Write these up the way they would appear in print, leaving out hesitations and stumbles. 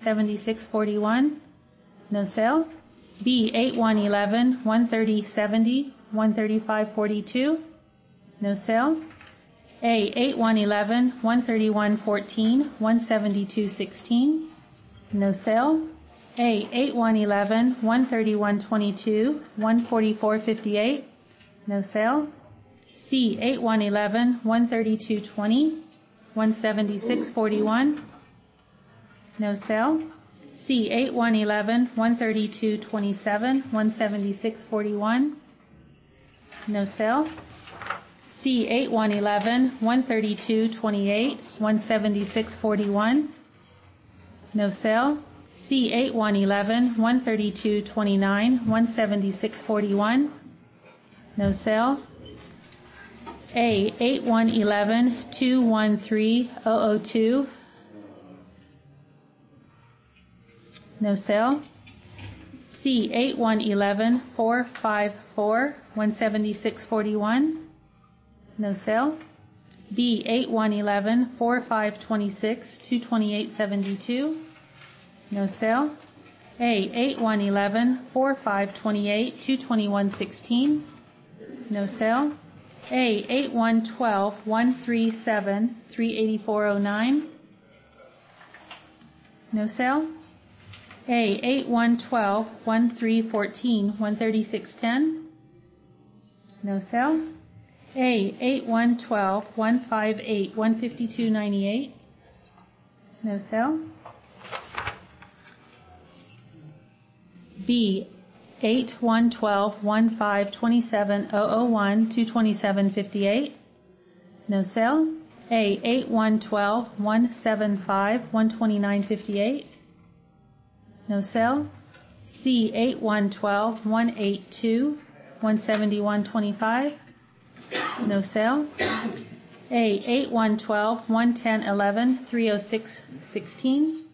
7641. No sale. B 8111, 13070, 13542. No sale. A 8111, 13114, 17216. No sale. A 8111, 13122, 14458. No sale. C 8111, 13220, 17641. No sale. C 8111, 13227, 17641. No sale. C 8111, 13228, 17641. No sale. C 8111, 13229, 17641. No sale. A 8111, 213002. No sale. C 8111, 454, 17641. No sale. B 8111, 4526, 22872. No sale. A 8111, 4528, 22116. No sale. A 8112, 137, 38409. No sale. A 8112, 1314, 13610. No sale. A 8112, 158, 15298. No sale. B 8112, 1527, 001, 22758. No sale. A 8112, 175, 12958. No sale. C 8112, 182, 17125. No sale. A 8112, 11011, 30616.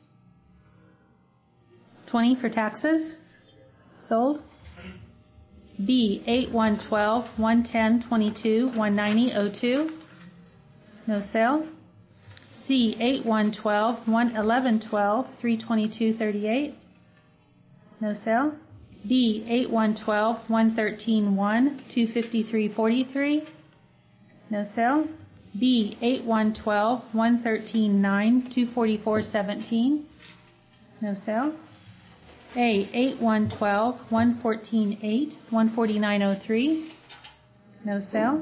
20 for taxes. Sold. B 8112, 11022, 19002. No sale. C 8112, 11112, 32238. No sale. D 8112, 113.1, 253.43. No sale. B 8112, 113.9, 244.17. No sale. A 8112, 114.8, 149.03. No sale.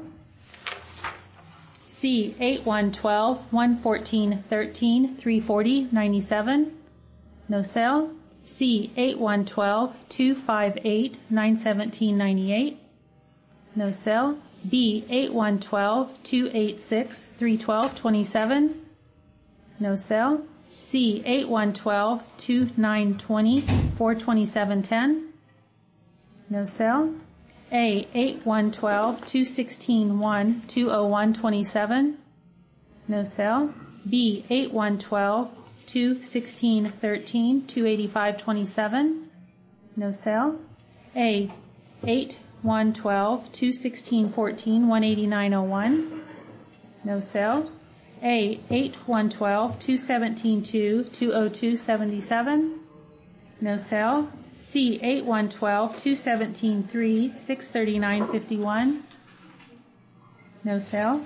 C 8112, 114.13, 340.97. No sale. C 8112, 258, 917.98. No sale. B 8112, 286, 312.27. No sale. C 8112, 2920, 427.10. No sale. A 8112, 216.1, 201.27. No sale. B 8112, 216.13, 285.27. No sale. A 8112, 216.14, 189.01. No sale. A 8112, 217.2, 202.77. No sale. C 8112, 217.3, 639.51. No sale.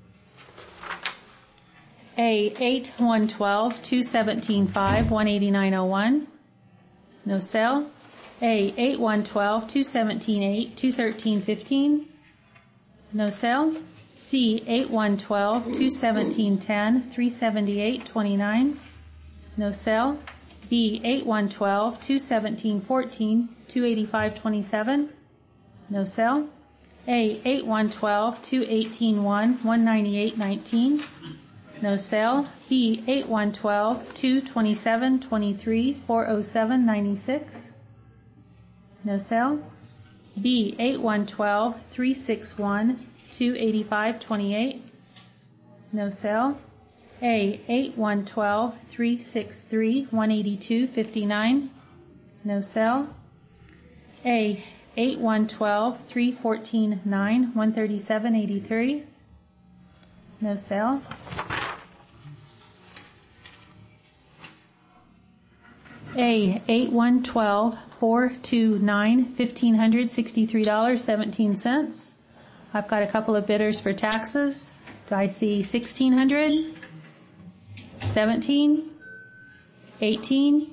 A 8112, 217.5, 189.01. No sale. A 8112, 217.8, 213.15. No sale. C 8112, 217.10, 378.29. No sale. B 8112, 217.14, 285.27. No sale. A 8112, 218.1, 198.19. No sale. B 8112, 227.23, 407.96. No sale. B 8112, 361, 285.28. No sale. A 8112, 363, 182.59. No sale. A 8112, 314.9, 137.83. No sale. A, 8112-429, $1,563.17. I've got a couple of bidders for taxes. Do I see 1,600, 17, 18,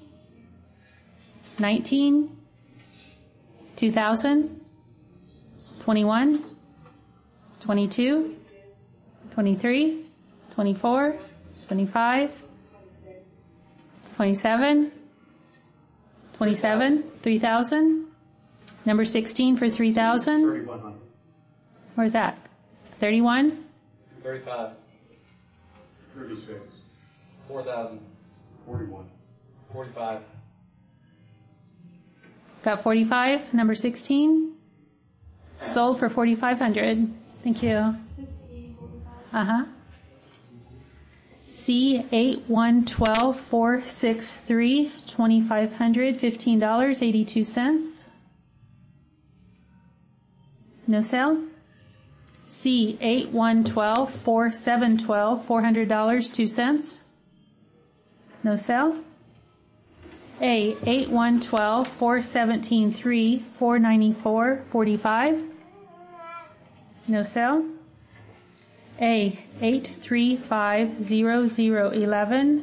19, 2,000, 21, 22, 23, 24, 25, 27, 27, 3,000. Number 16 for 3,000. 3,100. Where's that? 31? 35. 36. 4,000. 41. 45. Got 45. Number 16. Sold for 4,500. Thank you. Uh-huh. C, 8112-463, $2,500, $15.82. No sale. C, 8112-4712, $400, 2 cents. No sale. A, 8112-417-3, $494, 45. No sale. A, 8350011.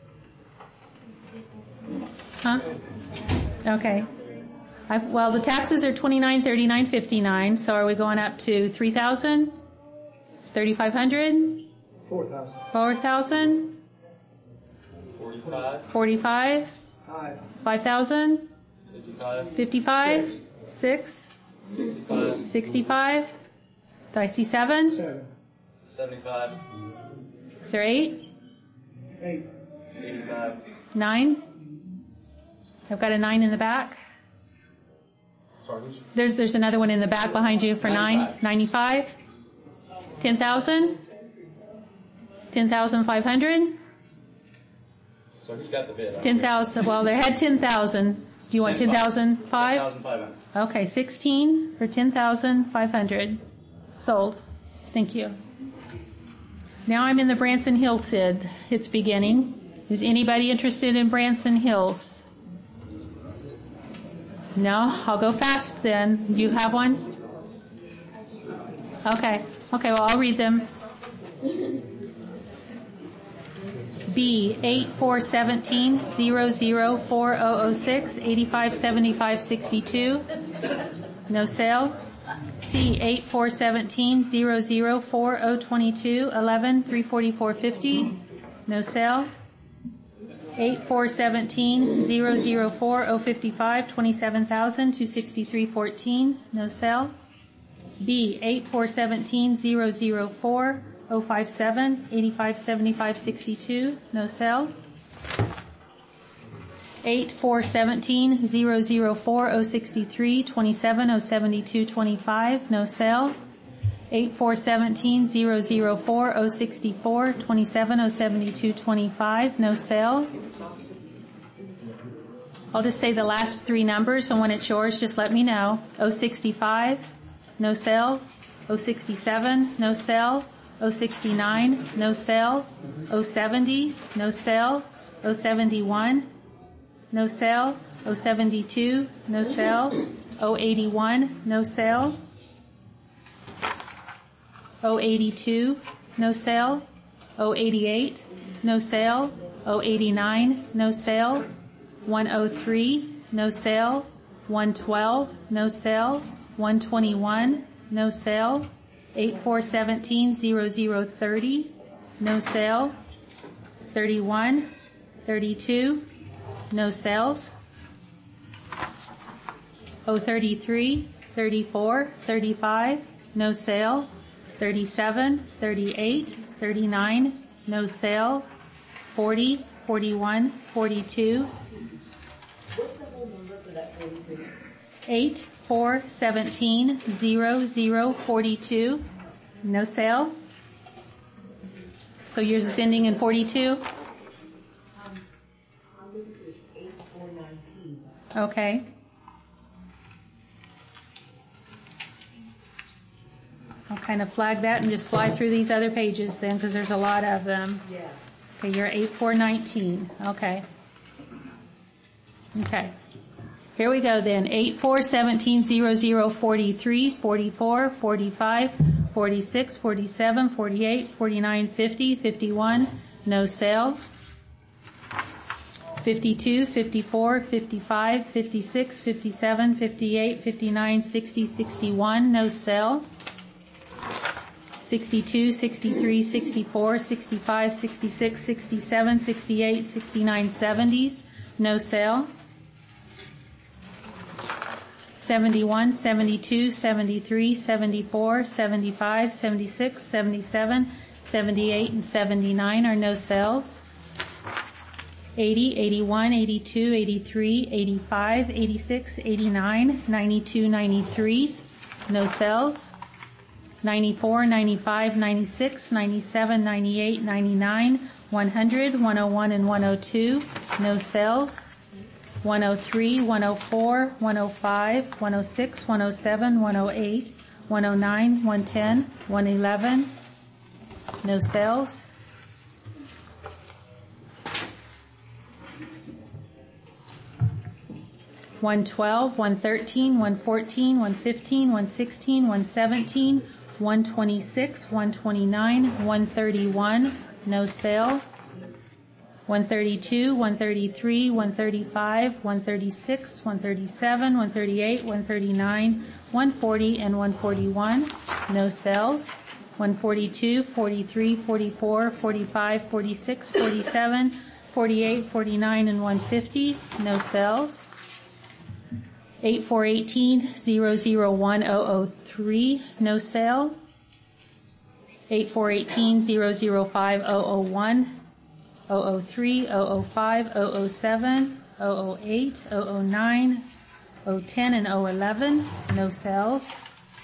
Huh? Okay. Well, the taxes are $29.39.59. So are we going up to 3,000? 3,500? 4,000. 4,000? 45. 45? 5,000? 55. 55? 6? 65. 65? Do I see 7? 7. 75. Is there 8? 8. 85. 9? I've got a 9 in the back. Sorry. There's another one in the back behind you for 9. 95? 10,000? 10,500? So who's got the bid? 10,000. Well, they had 10,000. Do you want 10,005? 10,500. Okay, 16 for 10,500. Sold. Thank you. Now I'm in the Branson Hills SID. It's beginning. Is anybody interested in Branson Hills? No? I'll go fast then. Do you have one? Okay. Okay, well, I'll read them. B, 8417-004006, 857562. No sale. C, 8417-004022, 11-34450. No sale. 8417-004-055, 27,263.14. No sale. B, 8417-004-057, 857562. No sale. 8417-004-063, 27,072.25. No sale. 8417-004-064, 27,072.25. No sale. I'll just say the last 3 numbers, and when it's yours, just let me know. 065, no sale. 067, no sale. 069, no sale. 070, no sale. 071, no sale. 072, no sale. 081, no sale. 082, no sale. 088, no sale. 089, no sale. 103, no sale. 112, no sale. 121, no sale. 8417-0030, no sale. 31, 32, no sales. 033, 34, 35, no sale. 37, 38, 39, no sale. 40, 41, 42. What's the whole number for that 43? 8417-0042. No sale. So yours is ending in 42? I'm looking for 8419. Okay. I'll kind of flag that and just fly through these other pages then, because there's a lot of them. Yeah. Okay, you're 8419. Okay. Okay. Here we go then. 8-4-17-00-43, 44, 45, 46, 47, 48, 49, 50, 51. No sale. 52, 54, 55, 56, 57, 58, 59, 60, 61. No sale. 62, 63, 64, 65, 66, 67, 68, 69, 70s. No sale. 71, 72, 73, 74, 75, 76, 77, 78, and 79 are no sales. 80, 81, 82, 83, 85, 86, 89, 92, 93s, no sales. 94, 95, 96, 97, 98, 99, 100, 101, and 102, no sales. 103, 104, 105, 106, 107, 108, 109, 110, 111, no sales. 112, 113, 114, 115, 116, 117, 126, 129, 131, no sale. 132, 133, 135, 136, 137, 138, 139, 140, and 141, no sales. 142, 43, 44, 45, 46, 47, 48, 49, and 150, no sales. 8418, 001003, no sale. 8418, 005, 001, 003, 005, 007, 008, 009, 010, and 011, no sales.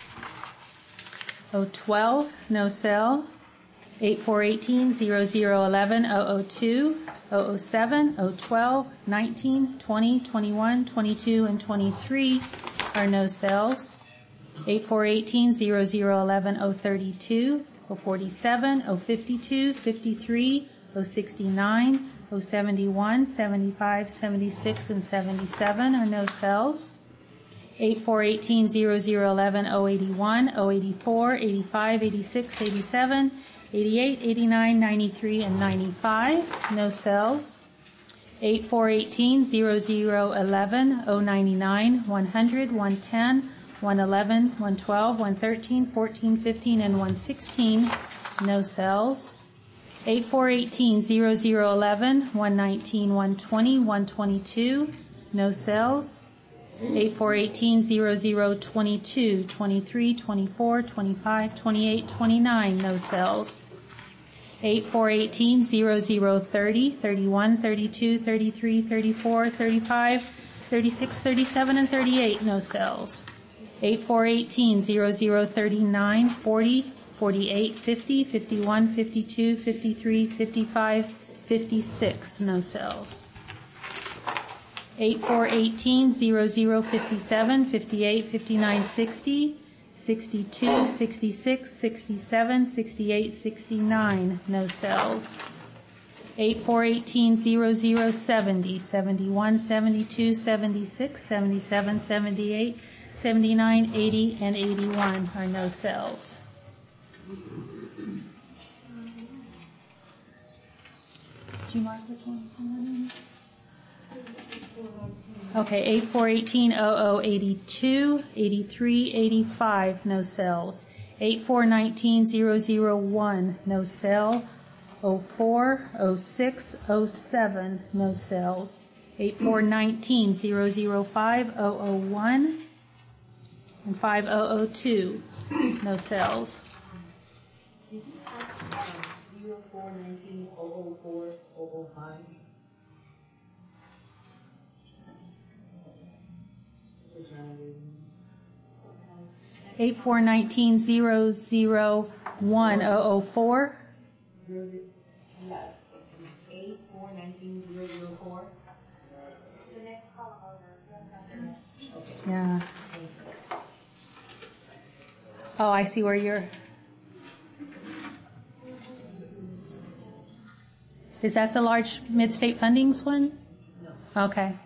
012, no sale. 8418, 0011, 002, 007, 012, 19, 20, 21, 22, and 23 are no sales. 8418, 0011, 032, 047, 052, 53, 069, 071, 75, 76, and 77 are no sales. 8418, 0011, 081, 084, 85, 86, 87, 88, 89, 93, and 95, no sales. 8418, 0011, 099, 100, 110, 111, 112, 113, 14, 15, and 116, no sales. 8418, 0011, 119, 120, 122, no sales. 8418, 0022, 23, 24, 25, 28, 29, no sales. 8418, 0030, 31, 32, 33, 34, 35, 36, 37, and 38, no sales. 8418, 0039, 40, 48, 50, 51, 52, 53, 55, 56, no sales. 8418, 0057, 58, 59, 60, 62, 66, 67, 68, 69, no sales. 8418, 0070, 71, 72, 76, 77, 78, 79, 80, and 81 are no sales. Did you mark which ones? Okay, 8418, 0082, 83, 85, no sales. 8419, 001, no sale. 04, 06, 07, no sales. 8419, 005, 001, and 5002, no sales. Did you ask 0419, 004, 005? 8419, 001, 004. 8419, 004. The next column over. Yeah. Oh, I see where you're. Is that the large mid-state fundings one? No. Okay.